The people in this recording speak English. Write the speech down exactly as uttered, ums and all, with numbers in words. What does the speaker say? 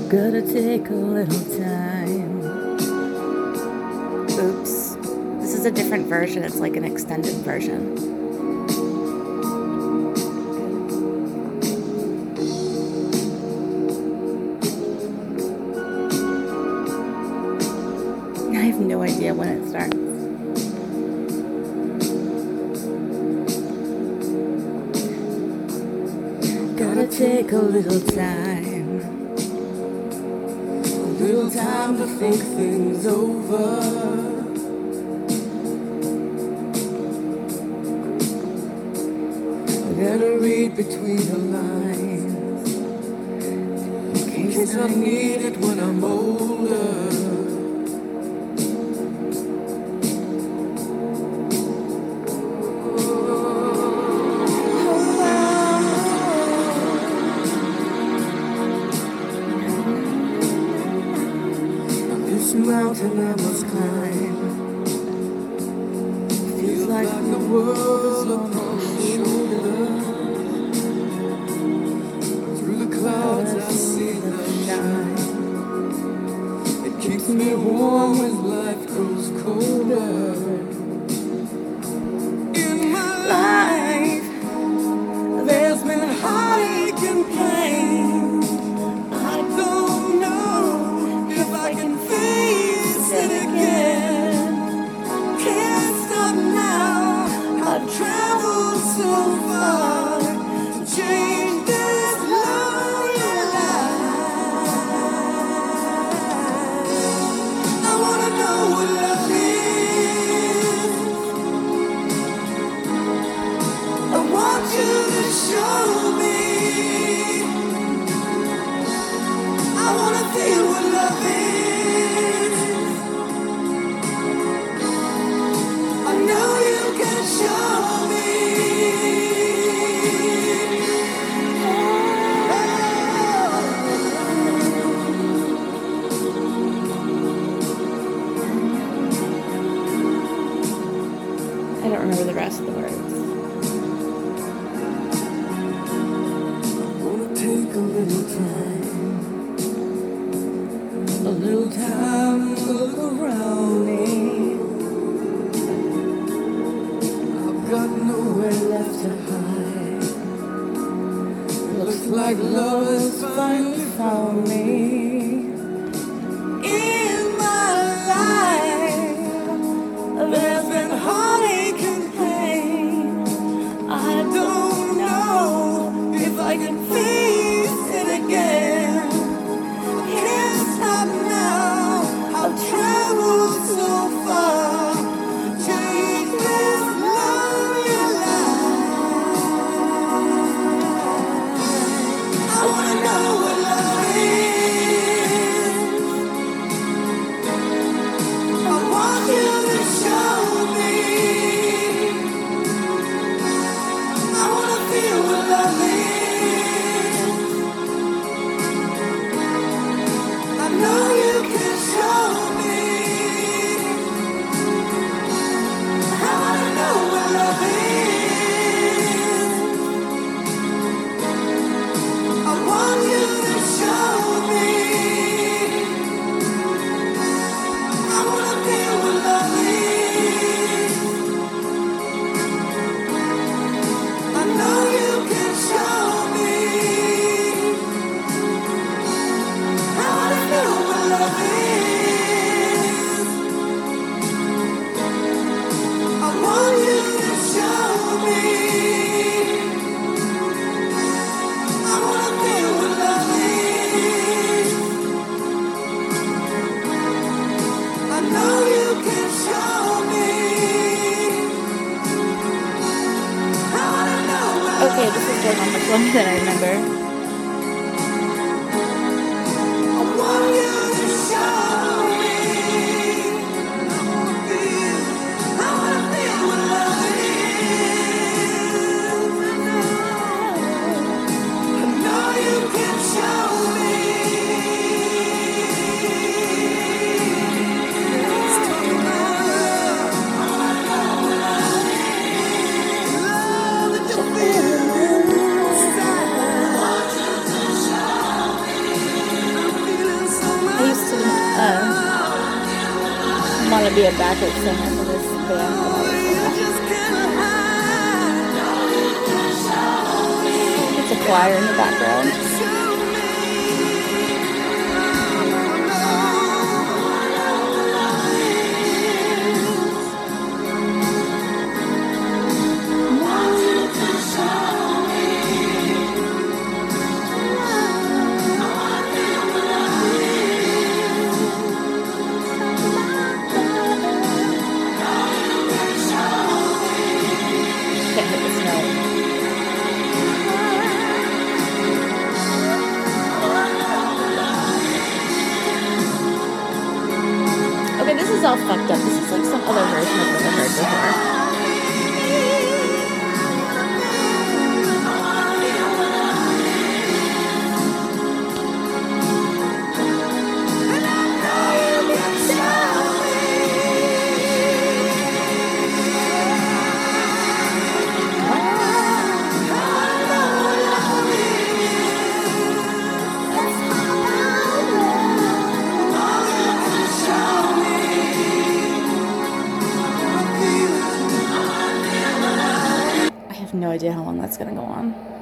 Gotta take a little time. Oops. This is a different version. It's like an extended version. I have no idea when it starts. Gotta take a little time. A little time to think things over. I gotta read between the lines in case I need it when I'm older. Mountain I must climb. Feels like the world on my shoulder. Through the clouds I see the shine. It keeps me warm when life grows colder. In my life, there's been heartache and pain. I don't know if I can face it again. Can't stop now. I've traveled so far to change this lonely life. I wanna know what love is. I want you to show me. I wanna feel what love is. I don't remember the rest of the words. I wanna take a little time, a little time to look around me. I've got nowhere left to hide. Looks like love has finally found me. In my life, there's been heartache and pain. I don't know if I can face it again. Can't stop now. I've traveled so far to change this lonely life. I wanna know what love is. I want you to show me. I wanna feel what love is. I know you can show me. I wanna know what love is. I want you to show me. I wanna feel what love is. I know you can show me. I wanna know what love is. I want you to show me. I wanna feel what love is. I know you can show me. I wanna know what okay, this is going on much longer than I remember. I want you to show me. I wanna feel, I wanna feel what love is. I know you can show me. Let's talk about love. I wanna know what love is. Love that you feel inside. be a backup singer for this band. It's a choir in the background. Can't hit this note. Okay, this is all fucked up. This is like some other version I've never heard before. No idea how long that's gonna go on.